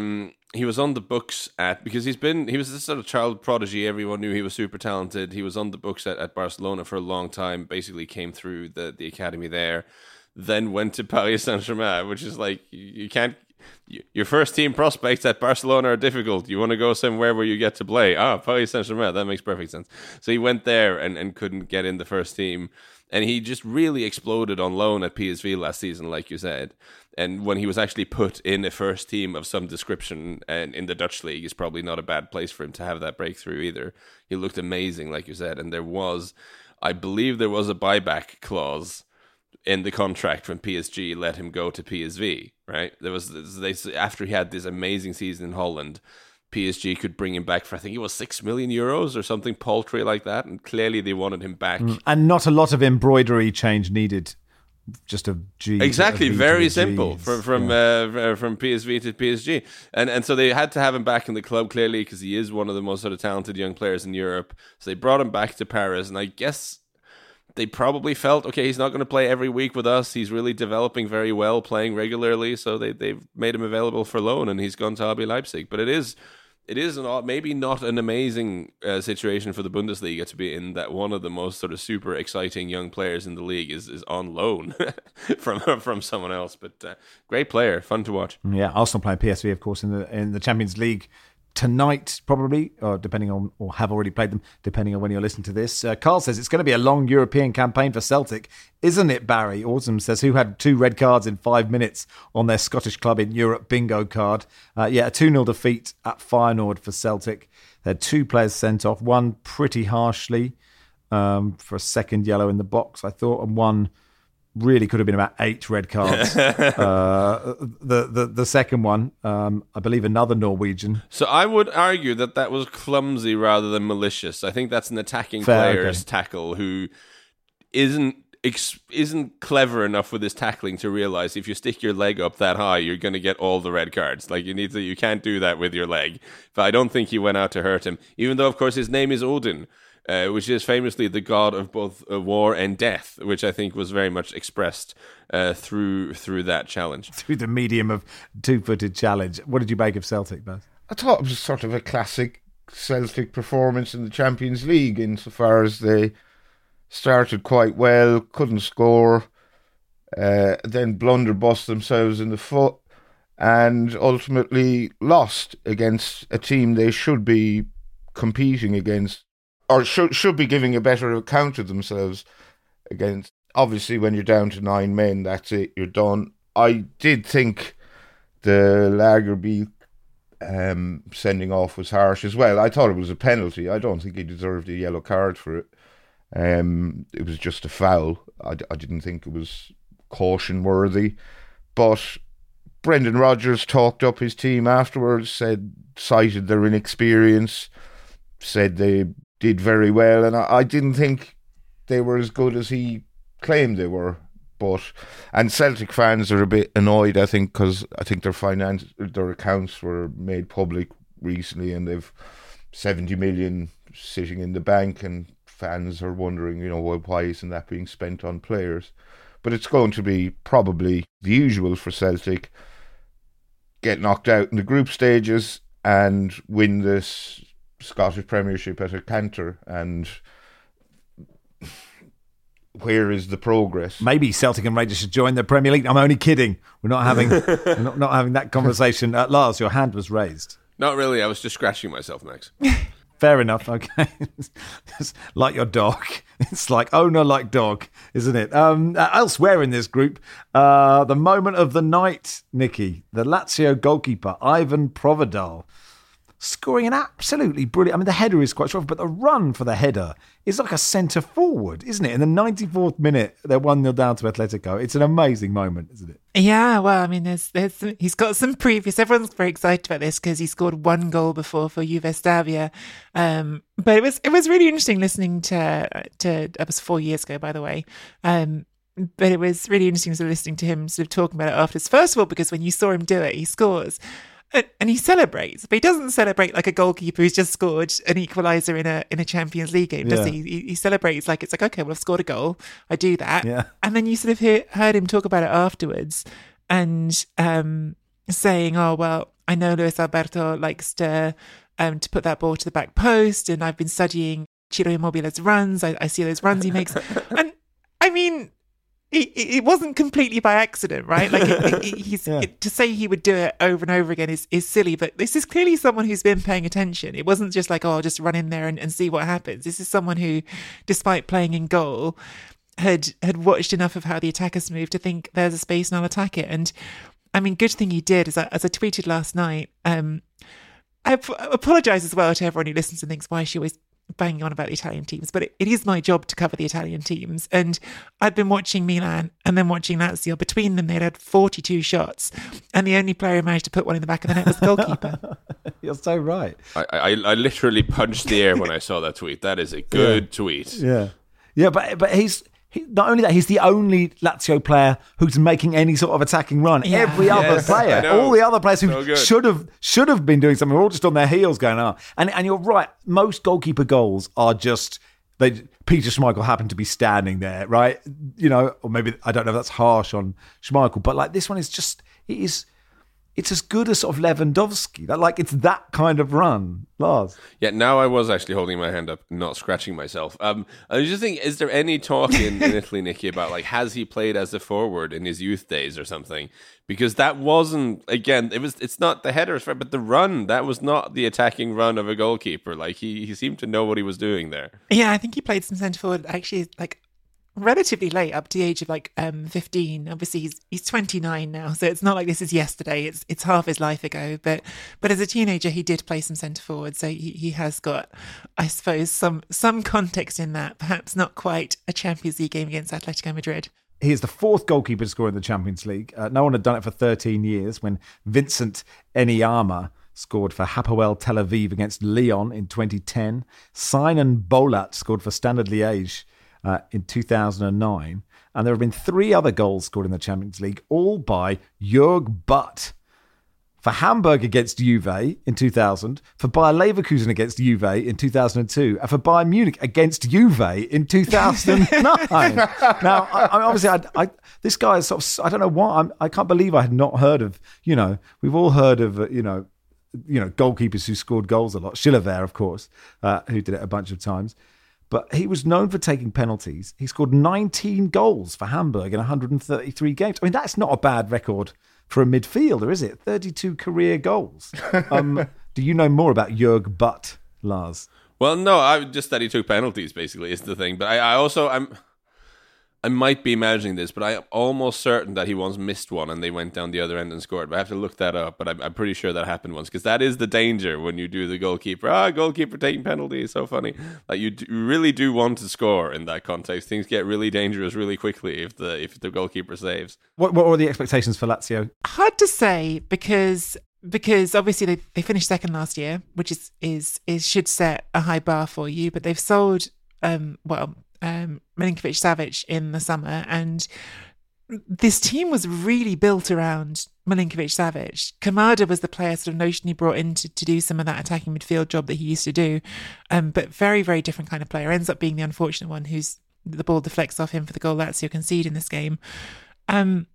the books because he was this sort of child prodigy. Everyone knew he was super talented. He was on the books at Barcelona for a long time. Basically, came through the academy there, then went to Paris Saint-Germain, which is like you can't. Your first team prospects at Barcelona are difficult. You want to go somewhere where you get to play. Paris Saint-Germain, that makes perfect sense. So he went there and couldn't get in the first team. And he just really exploded on loan at PSV last season, like you said. And when he was actually put in a first team of some description, and in the Dutch league, is probably not a bad place for him to have that breakthrough either. He looked amazing, like you said. And I believe there was a buyback clause in the contract when PSG let him go to PSV, right? After he had this amazing season in Holland, PSG could bring him back for, I think it was 6 million euros or something paltry like that. And clearly they wanted him back. And not a lot of embroidery change needed. Just a G. Exactly, very G, simple from PSV to PSG, and so they had to have him back in the club clearly because he is one of the most sort of talented young players in Europe. So they brought him back to Paris, and I guess they probably felt, okay, he's not going to play every week with us. He's really developing very well, playing regularly. So they've made him available for loan, and he's gone to RB Leipzig. But it is maybe not an amazing situation for the Bundesliga to be in, that one of the most sort of super exciting young players in the league is on loan from someone else. But great player, fun to watch. Yeah, Arsenal playing PSV, of course, in the Champions League tonight, probably, or depending on, or have already played them, depending on when you're listening to this. Carl says it's going to be a long European campaign for Celtic, isn't it, Barry? Autumn says, who had 2 red cards in 5 minutes on their Scottish club in Europe bingo card. A 2-0 defeat at Feyenoord for Celtic. They had 2 players sent off, one pretty harshly for a second yellow in the box, I thought, and one really could have been about 8 red cards. The second one, I believe another Norwegian. So I would argue that was clumsy rather than malicious. I think that's an attacking player's tackle who isn't clever enough with his tackling to realize if you stick your leg up that high, you're going to get all the red cards. Like you can't do that with your leg. But I don't think he went out to hurt him, even though, of course, his name is Odin. Which is famously the god of both war and death, which I think was very much expressed through that challenge. Through the medium of 2-footed challenge. What did you make of Celtic, Baz? I thought it was sort of a classic Celtic performance in the Champions League, insofar as they started quite well, couldn't score, then blunderbussed themselves in the foot, and ultimately lost against a team they should be competing against, or should be giving a better account of themselves against. Obviously, when you're down to 9 men, that's it, you're done. I did think the Lagerby sending off was harsh as well. I thought it was a penalty. I don't think he deserved a yellow card for it. It was just a foul. I didn't think it was caution worthy. But Brendan Rodgers talked up his team afterwards, cited their inexperience, said they did very well, and I didn't think they were as good as he claimed they were. And Celtic fans are a bit annoyed, I think, because I think their accounts were made public recently, and they've 70 million sitting in the bank, and fans are wondering, why isn't that being spent on players? But it's going to be probably the usual for Celtic: get knocked out in the group stages and win this Scottish Premiership at a canter. And where is the progress? Maybe Celtic and Rangers should join the Premier League. I'm only kidding. We're not having not having that conversation. Lars, your hand was raised. Not really. I was just scratching myself, Max. Fair enough. Okay, it's like your dog. It's like owner like dog, isn't it? Elsewhere in this group, the moment of the night, Nicky, the Lazio goalkeeper Ivan Provedel, scoring an absolutely brilliant. I mean, the header is quite strong, but the run for the header is like a centre forward, isn't it? In the 94th minute, they're 1-0 down to Atletico. It's an amazing moment, isn't it? Yeah, well, I mean, he's got some previous. Everyone's very excited about this because he scored 1 goal before for Juve Stabia. But it was really interesting listening to it was 4 years ago, by the way. But it was really interesting listening to him sort of talking about it afterwards. First of all, because when you saw him do it, he scores. And he celebrates, but he doesn't celebrate like a goalkeeper who's just scored an equaliser in a Champions League game, does he? He celebrates like it's like, okay, well, I've scored a goal, I do that. Yeah. And then you sort of heard him talk about it afterwards and saying, oh, well, I know Luis Alberto likes to put that ball to the back post, and I've been studying Ciro Immobile's runs. I see those runs he makes. And I mean, it wasn't completely by accident, right? Like to say he would do it over and over again is silly, but this is clearly someone who's been paying attention. It wasn't just like, oh, I'll just run in there and see what happens. This is someone who, despite playing in goal, had watched enough of how the attackers move to think there's a space and I'll attack it. And I mean, good thing he did, as I tweeted last night. I apologise as well to everyone who listens and thinks, why is she always banging on about the Italian teams, but it is my job to cover the Italian teams. And I'd been watching Milan and then watching Lazio. Between them, they'd had 42 shots, and the only player who managed to put one in the back of the net was the goalkeeper. You're so right. I literally punched the air when I saw that tweet. That is a good tweet. Yeah, but he's not only that, he's the only Lazio player who's making any sort of attacking run. Yeah. Every other player, all the other players who should have been doing something, are all just on their heels going, And you're right. Most goalkeeper goals are just Peter Schmeichel happened to be standing there, right? Or maybe I don't know if that's harsh on Schmeichel, but like this one is just it's as good as sort of Lewandowski. It's that kind of run, Lars. Yeah, now I was actually holding my hand up, not scratching myself. I was just thinking, is there any talk in Italy, Nicky, about has he played as a forward in his youth days or something? Because that wasn't, again, it's not the headers, right? But the run, that was not the attacking run of a goalkeeper. He seemed to know what he was doing there. Yeah, I think he played some centre forward actually relatively late, up to the age of 15. Obviously he's 29 now, so it's not like this is yesterday. It's half his life ago, but as a teenager he did play some centre forward, so he has got, I suppose, some context in that. Perhaps not quite a Champions League game against Atletico Madrid. He is the fourth goalkeeper to score in the Champions League. No one had done it for 13 years when Vincent Enyama scored for Hapoel Tel Aviv against Lyon in 2010. Sinan Bolat scored for Standard Liège in 2009. And there have been 3 other goals scored in the Champions League, all by Jörg Butt. For Hamburg against Juve in 2000, for Bayer Leverkusen against Juve in 2002, and for Bayern Munich against Juve in 2009. Now, obviously, this guy is sort of, I don't know why, I can't believe I had not heard of, we've all heard of, goalkeepers who scored goals a lot. Chilavert, of course, who did it a bunch of times. But he was known for taking penalties. He scored 19 goals for Hamburg in 133 games. I mean, that's not a bad record for a midfielder, is it? 32 career goals. Do you know more about Jörg Butt, Lars? Well, no, just that he took penalties, basically, is the thing. But I might be imagining this, but I'm almost certain that he once missed one and they went down the other end and scored. But I have to look that up. But I'm pretty sure that happened once, because that is the danger when you do the goalkeeper. Goalkeeper taking penalties, so funny. You really do want to score in that context. Things get really dangerous really quickly if the goalkeeper saves. What are the expectations for Lazio? Hard to say because obviously they finished second last year, which is should set a high bar for you. But they've sold Milinkovic-Savic in the summer, and this team was really built around Milinkovic-Savic. Kamada was the player sort of notionally brought in to do some of that attacking midfield job that he used to do, but very, very different kind of player. Ends up being the unfortunate one who's the ball deflects off him for the goal Lazio concede in this game. And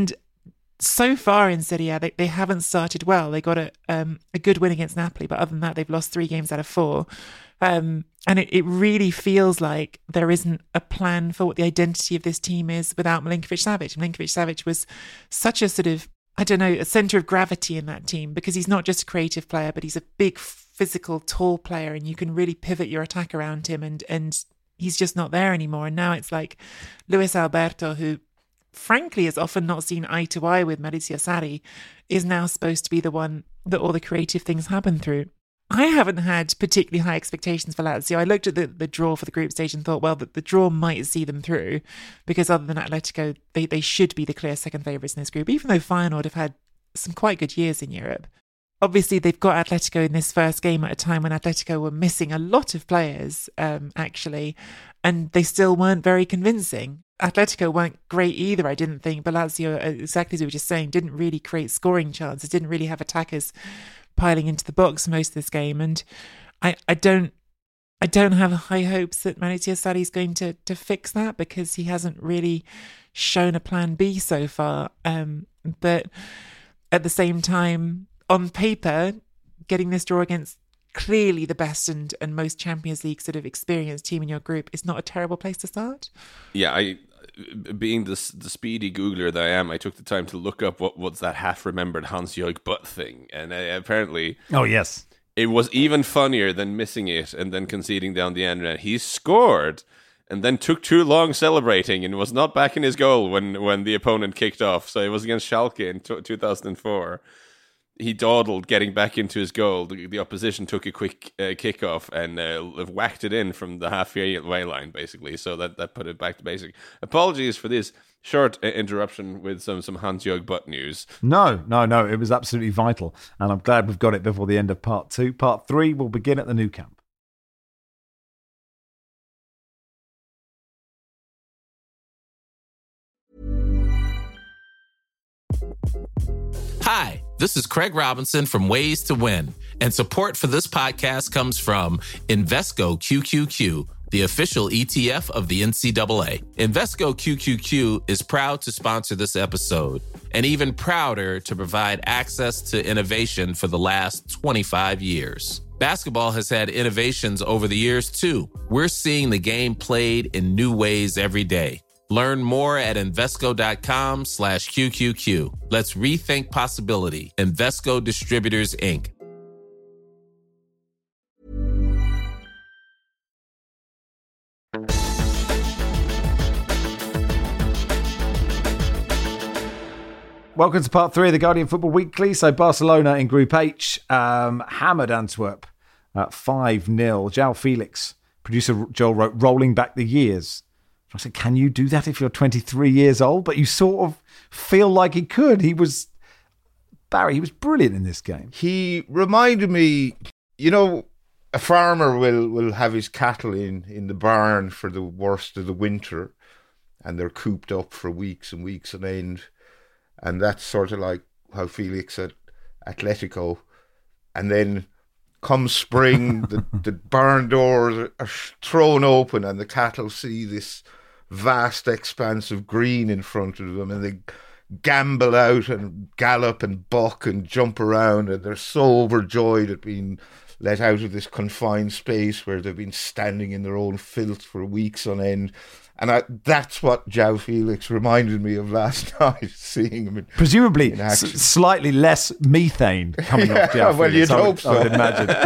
so far in Serie A, they haven't started well. They got a good win against Napoli, but other than that, they've lost 3 games out of 4. And it really feels like there isn't a plan for what the identity of this team is without Milinkovic-Savic. Milinkovic-Savic was such a sort of, a centre of gravity in that team, because he's not just a creative player, but he's a big, physical, tall player, and you can really pivot your attack around him, and he's just not there anymore. And now it's like Luis Alberto, who frankly has often not seen eye to eye with Maurizio Sarri, is now supposed to be the one that all the creative things happen through. I haven't had particularly high expectations for Lazio. I looked at the draw for the group stage and thought, well, the draw might see them through, because other than Atletico, they should be the clear second favourites in this group, even though Feyenoord have had some quite good years in Europe. Obviously, they've got Atletico in this first game at a time when Atletico were missing a lot of players, actually, and they still weren't very convincing. Atletico weren't great either, I didn't think, but Lazio, exactly as we were just saying, didn't really create scoring chances, didn't really have attackers piling into the box most of this game, and I don't have high hopes that Maurizio Sarri is going to fix that, because he hasn't really shown a plan B so far. But at the same time, on paper, getting this draw against clearly the best and most Champions League sort of experienced team in your group is not a terrible place to start. Yeah, being the speedy Googler that I am, I took the time to look up what's that half-remembered Hans-Jörg Butt thing. And apparently... Oh, yes. It was even funnier than missing it and then conceding down the end. And he scored and then took too long celebrating and was not back in his goal when the opponent kicked off. So it was against Schalke in 2004. he dawdled getting back into his goal. The opposition took a quick kickoff and whacked it in from the halfway line, basically. So that put it back to basic. Apologies for this short interruption with some Hans-Jörg Butt news. No. It was absolutely vital. And I'm glad we've got it before the end of part 2. Part 3 will begin at the Nou Camp. Hi, this is Craig Robinson from Ways to Win, and support for this podcast comes from Invesco QQQ, the official ETF of the NCAA. Invesco QQQ is proud to sponsor this episode, and even prouder to provide access to innovation for the last 25 years. Basketball has had innovations over the years, too. We're seeing the game played in new ways every day. Learn more at Invesco.com/QQQ. Let's rethink possibility. Invesco Distributors, Inc. Welcome to part 3 of the Guardian Football Weekly. So Barcelona in Group H hammered Antwerp at 5-0. João Felix, producer Joel wrote, rolling back the years. I said, can you do that if you're 23 years old? But you sort of feel like he could. He was brilliant in this game. He reminded me, a farmer will have his cattle in the barn for the worst of the winter, and they're cooped up for weeks and weeks on end. And that's sort of like how Felix at Atletico. And then come spring, the barn doors are thrown open and the cattle see this vast expanse of green in front of them, and they gamble out and gallop and buck and jump around, and they're so overjoyed at being let out of this confined space where they've been standing in their own filth for weeks on end. And that's what João Felix reminded me of last night, seeing him presumably in action. Slightly less methane coming off João well, Felix. you'd hope so. I would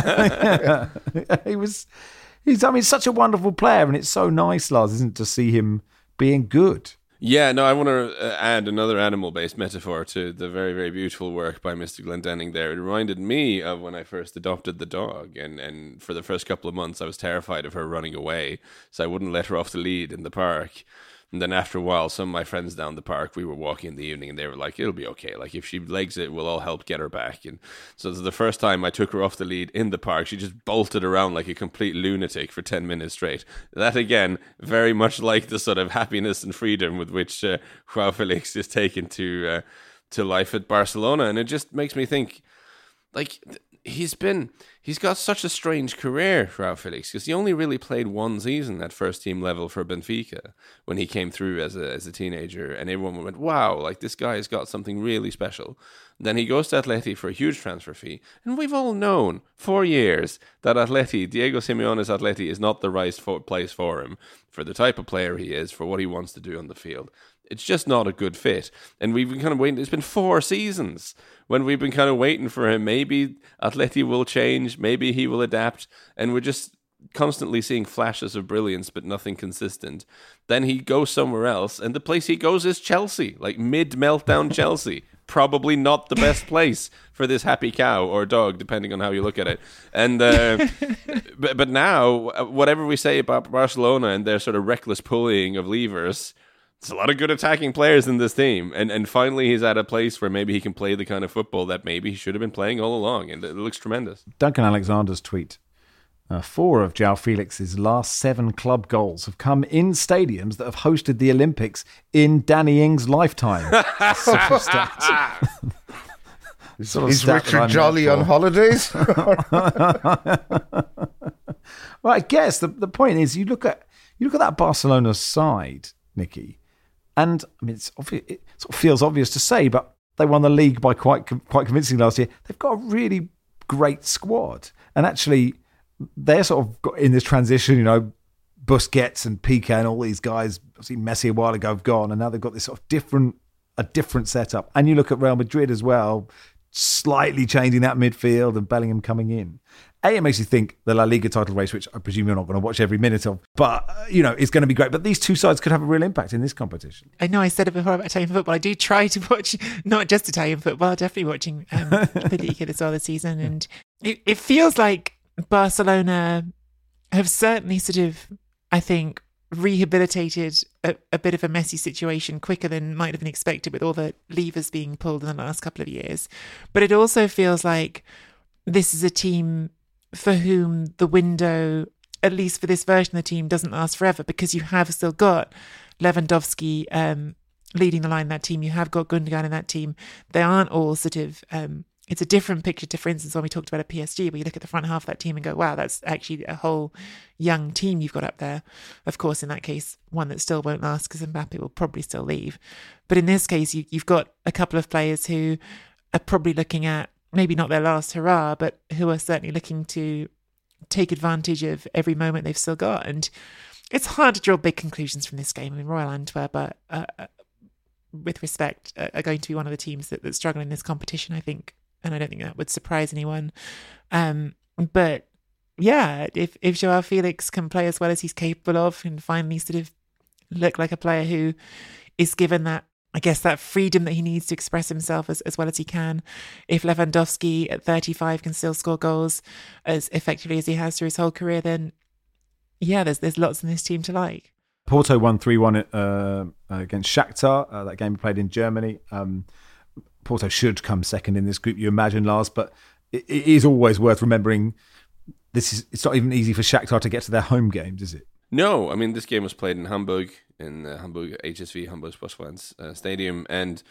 imagine. He's such a wonderful player, and it's so nice, Lars, isn't it, to see him being good. Yeah, no, I want to add another animal-based metaphor to the very, very beautiful work by Mr. Glendenning there. It reminded me of when I first adopted the dog, and for the first couple of months I was terrified of her running away, so I wouldn't let her off the lead in the park. And then after a while, some of my friends down the park, we were walking in the evening, and they were like, it'll be okay. Like, if she legs it, we'll all help get her back. And so this is the first time I took her off the lead in the park. She just bolted around like a complete lunatic for 10 minutes straight. That, again, very much like the sort of happiness and freedom with which João Felix is taken to life at Barcelona. And it just makes me think, like, he's got such a strange career, João Felix, because he only really played one season at first team level for Benfica when he came through as a teenager, and everyone went, wow, like, this guy has got something really special. Then he goes to Atleti for a huge transfer fee, and we've all known for years that Diego Simeone's Atleti is not the right place for him, for the type of player he is, for what he wants to do on the field. It's just not a good fit. And we've been kind of waiting. It's been 4 seasons when we've been kind of waiting for him. Maybe Atleti will change. Maybe he will adapt. And we're just constantly seeing flashes of brilliance, but nothing consistent. Then he goes somewhere else. And the place he goes is Chelsea, like mid-meltdown Chelsea. Probably not the best place for this happy cow or dog, depending on how you look at it. And but now, whatever we say about Barcelona and their sort of reckless pulling of levers, there's a lot of good attacking players in this team. And finally, he's at a place where maybe he can play the kind of football that maybe he should have been playing all along. And it looks tremendous. Duncan Alexander's tweet. 4 of João Felix's last 7 club goals have come in stadiums that have hosted the Olympics in Danny Ing's lifetime. Is Richard Jolly on holidays? Well, I guess the point is you look at that Barcelona side, Nicky, and I mean it sort of feels obvious to say, but they won the league by quite convincing last year. They've got a really great squad, and actually they're sort of got in this transition. Busquets and Piqué and all these guys. Obviously, Messi a while ago have gone, and now they've got this sort of different setup. And you look at Real Madrid as well, slightly changing that midfield and Bellingham coming in. It makes you think the La Liga title race, which I presume you're not going to watch every minute of, but, is going to be great. But these two sides could have a real impact in this competition. I know I said it before about Italian football. I do try to watch not just Italian football, definitely watching the Liga as well this season. And it feels like Barcelona have certainly sort of, I think, rehabilitated a bit of a messy situation quicker than might have been expected with all the levers being pulled in the last couple of years. But it also feels like this is a team for whom the window, at least for this version of the team, doesn't last forever, because you have still got Lewandowski leading the line in that team. You have got Gundogan in that team. They aren't all sort of... it's a different picture to, for instance, when we talked about at PSG, where you look at the front half of that team and go, wow, that's actually a whole young team you've got up there. Of course, in that case, one that still won't last because Mbappe will probably still leave. But in this case, you've got a couple of players who are probably looking at maybe not their last hurrah, but who are certainly looking to take advantage of every moment they've still got. And it's hard to draw big conclusions from this game. I mean, Royal Antwerp, with respect, are going to be one of the teams that struggle in this competition, I think. And I don't think that would surprise anyone. But yeah, if Joao Felix can play as well as he's capable of and finally sort of look like a player who is given that, I guess, that freedom that he needs to express himself as well as he can. If Lewandowski at 35 can still score goals as effectively as he has through his whole career, then yeah, there's lots in this team to like. Porto won 3-1 against Shakhtar. That game played in Germany. Porto should come second in this group, you imagine, Lars, but it is always worth remembering it's not even easy for Shakhtar to get to their home games, is it? No, I mean, this game was played in Hamburg, Hamburg HSV, Hamburg Sportvereins Stadium, and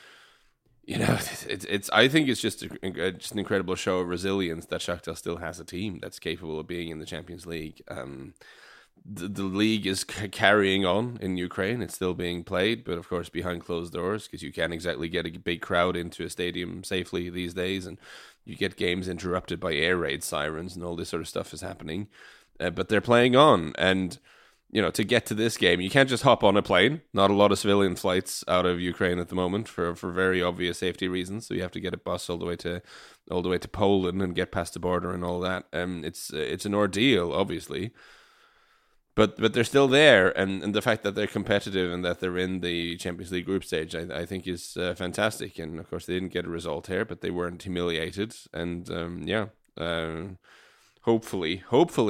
I think it's just an incredible show of resilience that Shakhtar still has a team that's capable of being in the Champions League. The league is carrying on in Ukraine. It's still being played, but of course behind closed doors, because you can't exactly get a big crowd into a stadium safely these days, and you get games interrupted by air raid sirens and all this sort of stuff is happening. But they're playing on, and to get to this game, you can't just hop on a plane. Not a lot of civilian flights out of Ukraine at the moment for very obvious safety reasons. So you have to get a bus all the way to Poland and get past the border and all that. It's an ordeal, obviously. But they're still there, and the fact that they're competitive and that they're in the Champions League group stage, I think is fantastic. And of course, they didn't get a result here, but they weren't humiliated. And hopefully,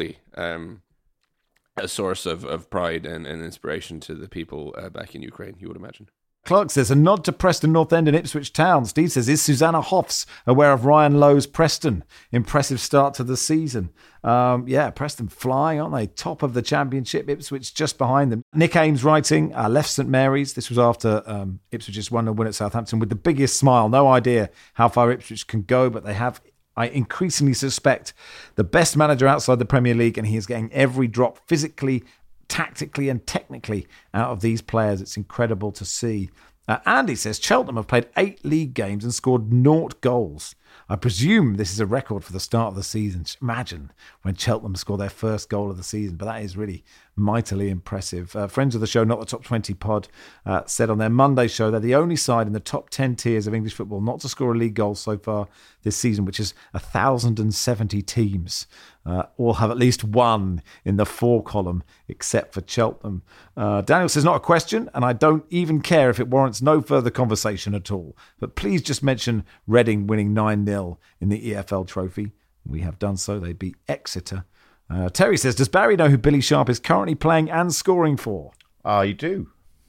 a source of pride and inspiration to the people back in Ukraine, you would imagine. Clark says, a nod to Preston North End and Ipswich Town. Steve says, is Susanna Hoffs aware of Ryan Lowe's Preston? Impressive start to the season. Preston flying, aren't they? Top of the championship, Ipswich just behind them. Nick Ames writing, left St Mary's. This was after Ipswich just won a win at Southampton with the biggest smile. No idea how far Ipswich can go, but they have, I increasingly suspect, the best manager outside the Premier League, and he is getting every drop physically, tactically and technically out of these players. It's incredible to see. Andy says Cheltenham have played 8 league games and scored 0 goals. I presume this is a record for the start of the season. Imagine when Cheltenham score their first goal of the season, but that is really mightily impressive. Friends of the show, Not the Top 20 Pod, said on their Monday show they're the only side in the top 10 tiers of English football not to score a league goal so far this season, which is 1,070 teams. All have at least one in the 4 column, except for Cheltenham. Daniel says, not a question, and I don't even care if it warrants no further conversation at all. But please just mention Reading winning 9-0 in the EFL Trophy. We have done so. They beat Exeter. Terry says, does Barry know who Billy Sharp is currently playing and scoring for? I do.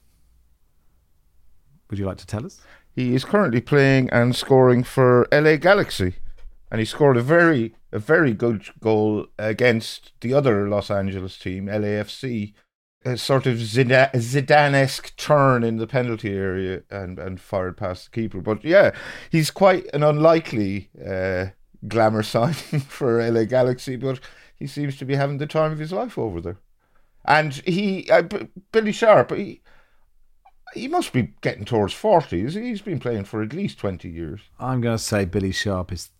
Would you like to tell us? He is currently playing and scoring for LA Galaxy. And he scored a very good goal against the other Los Angeles team, LAFC. A sort of Zidane-esque turn in the penalty area and fired past the keeper. But yeah, he's quite an unlikely glamour signing for LA Galaxy, but he seems to be having the time of his life over there. And Billy Sharp, he must be getting towards 40. He's been playing for at least 20 years. I'm going to say Billy Sharp is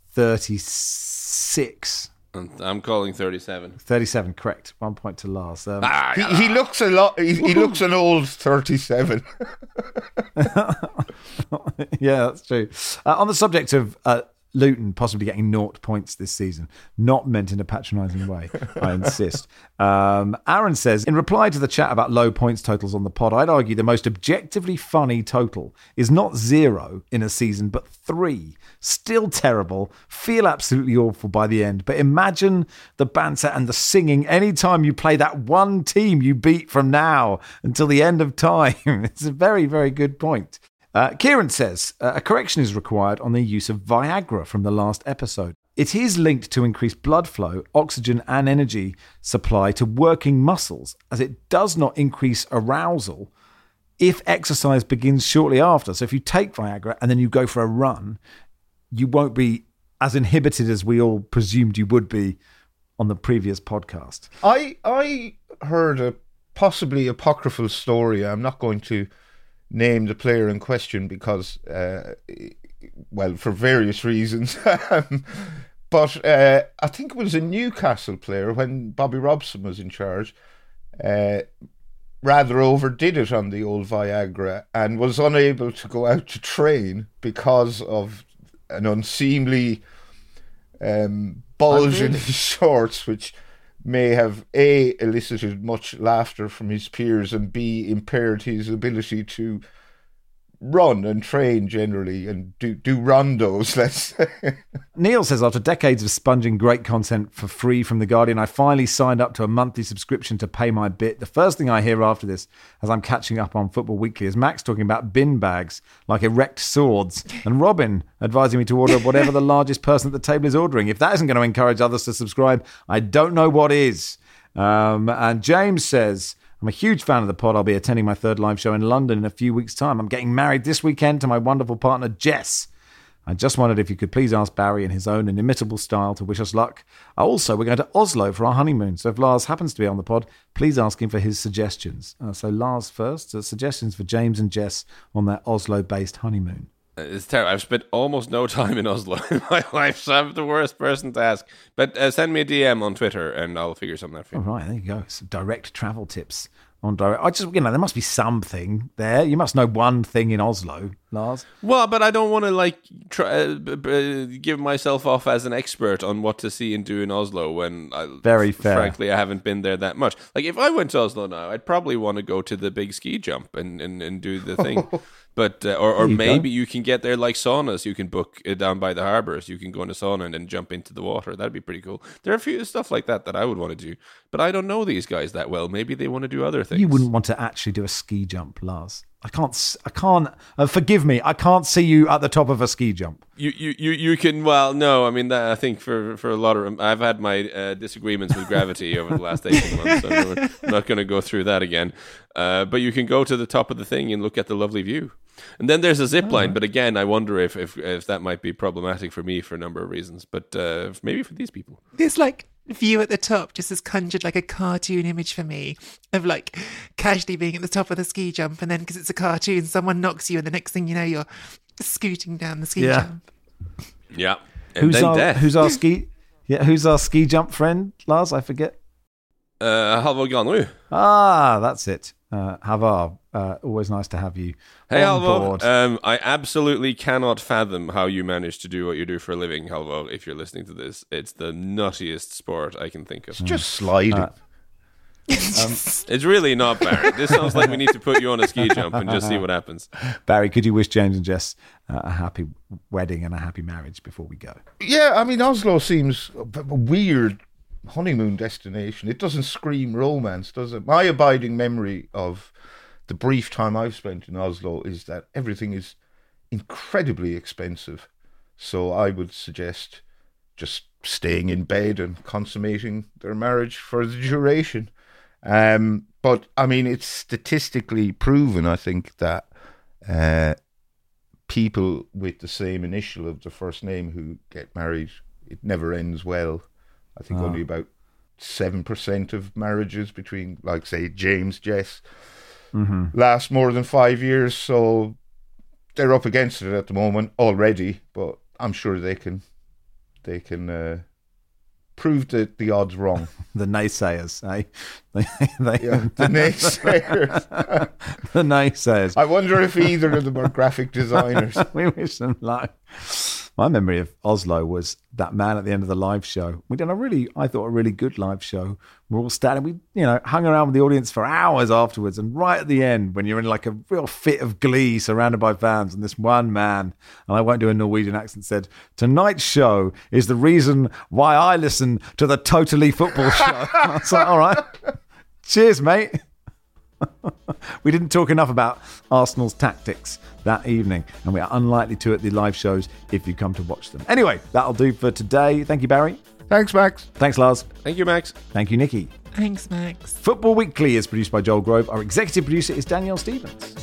36. I'm calling 37. 37, correct. 1 point to Lars. He looks a lot. He looks an old 37. Yeah, that's true. On the subject of Luton possibly getting 0 points this season. Not meant in a patronising way, I insist. Aaron says, in reply to the chat about low points totals on the pod, I'd argue the most objectively funny total is not 0 in a season, but 3. Still terrible. Feel absolutely awful by the end. But imagine the banter and the singing anytime you play that one team you beat from now until the end of time. It's a very, very good point. Kieran says, a correction is required on the use of Viagra from the last episode. It is linked to increased blood flow, oxygen and energy supply to working muscles, as it does not increase arousal if exercise begins shortly after. So if you take Viagra and then you go for a run, you won't be as inhibited as we all presumed you would be on the previous podcast. I heard a possibly apocryphal story. I'm not going to name the player in question because, well, for various reasons. But I think it was a Newcastle player when Bobby Robson was in charge, rather overdid it on the old Viagra and was unable to go out to train because of an unseemly bulge in his shorts, which may have A, elicited much laughter from his peers, and B, impaired his ability to run and train generally and do rondos, let's say. Neil says, after decades of sponging great content for free from The Guardian, I finally signed up to a monthly subscription to pay my bit. The first thing I hear after this, as I'm catching up on Football Weekly, is Max talking about bin bags like erect swords and Robin advising me to order whatever the largest person at the table is ordering. If that isn't going to encourage others to subscribe, I don't know what is. And James says, I'm a huge fan of the pod. I'll be attending my 3rd live show in London in a few weeks' time. I'm getting married this weekend to my wonderful partner, Jess. I just wondered if you could please ask Barry in his own inimitable style to wish us luck. Also, we're going to Oslo for our honeymoon. So if Lars happens to be on the pod, please ask him for his suggestions. So Lars first, suggestions for James and Jess on their Oslo-based honeymoon. It's terrible. I've spent almost no time in Oslo in my life, so I'm the worst person to ask. But send me a DM on Twitter and I'll figure something out for you. All right, there you go. Some direct travel tips on direct. There must be something there. You must know one thing in Oslo, Lars. Well, but I don't want to give myself off as an expert on what to see and do in Oslo when, very fair. Frankly, I haven't been there that much. Like, if I went to Oslo now, I'd probably want to go to the big ski jump and do the thing. But or maybe you can get there like saunas. You can book down by the harbours. You can go in a sauna and then jump into the water. That'd be pretty cool. There are a few stuff like that I would want to do. But I don't know these guys that well. Maybe they want to do other things. You wouldn't want to actually do a ski jump, Lars. I can't. Forgive me. I can't see you at the top of a ski jump. You can. Well, no. I mean, I think for a lot of, I've had my disagreements with gravity over the last 18 months. So I'm not going to go through that again. But you can go to the top of the thing and look at the lovely view. And then there's a zip line, but again, I wonder if that might be problematic for me for a number of reasons. But maybe for these people, this view at the top just has conjured like a cartoon image for me of like casually being at the top of the ski jump, and then because it's a cartoon, someone knocks you, and the next thing you know, you're scooting down the ski jump. Yeah. And who's our ski jump friend, Lars? I forget. Halvor Granrud. Ah, that's it. Halvor, always nice to have you on board. I absolutely cannot fathom how you manage to do what you do for a living, Halvor, if you're listening to this. It's the nuttiest sport I can think of. It's just sliding. It's really not, Barry. This sounds like we need to put you on a ski jump and just see what happens. Barry, could you wish James and Jess a happy wedding and a happy marriage before we go? Yeah, I mean, Oslo seems a weird honeymoon destination. It doesn't scream romance, does it? My abiding memory of the brief time I've spent in Oslo is that everything is incredibly expensive. So I would suggest just staying in bed and consummating their marriage for the duration. But I mean, it's statistically proven, I think, that people with the same initial of the first name who get married, it never ends well. I think only about 7% of marriages between, like, say, James, Jess, last more than 5 years. So they're up against it at the moment already, but I'm sure they can prove the odds wrong. The naysayers, eh? The naysayers. The naysayers. I wonder if either of them are graphic designers. We wish them luck. My memory of Oslo was that man at the end of the live show. We done a really good live show. We're all standing, we hung around with the audience for hours afterwards. And right at the end, when you're in like a real fit of glee surrounded by fans, and this one man, and I won't do a Norwegian accent, said, "Tonight's show is the reason why I listen to the Totally Football Show." I was like, all right, cheers, mate. We didn't talk enough about Arsenal's tactics that evening, and we are unlikely to at the live shows if you come to watch them. Anyway, that'll do for today. Thank you, Barry. Thanks, Max. Thanks, Lars. Thank you, Max. Thank you, Nikki. Thanks, Max. Football Weekly is produced by Joel Grove. Our executive producer is Danielle Stevens.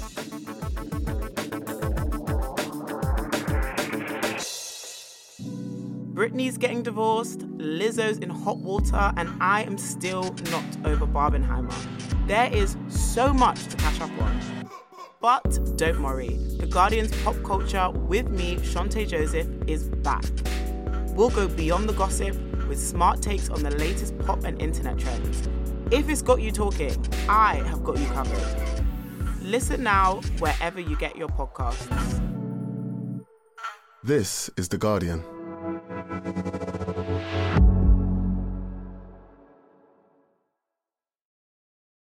Britney's getting divorced, Lizzo's in hot water, and I am still not over Barbenheimer. There is so much to catch up on. But don't worry, The Guardian's Pop Culture with me, Shante Joseph, is back. We'll go beyond the gossip with smart takes on the latest pop and internet trends. If it's got you talking, I have got you covered. Listen now wherever you get your podcasts. This is The Guardian.